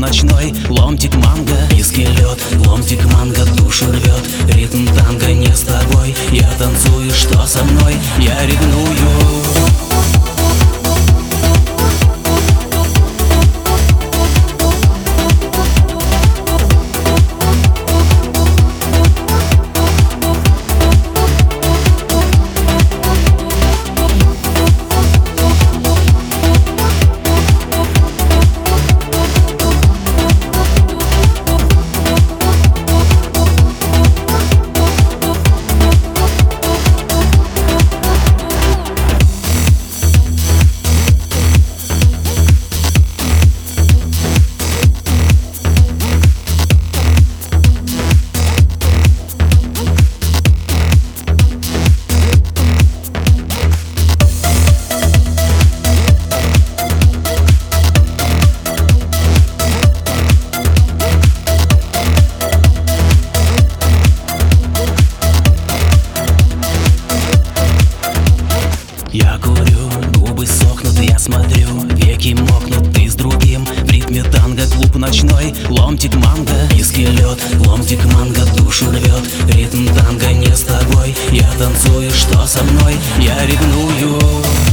ночной, ломтик манго и скелет. Ломтик манго душу рвет, ритм танго не с тобой. Я танцую, что со мной, я ревную. Я курю, губы сохнут, я смотрю, веки мокнут, ты с другим. В ритме танго клуб ночной, ломтик манго и скелет. Ломтик манго душу рвет, ритм танго не с тобой. Я танцую, что со мной, я ревную.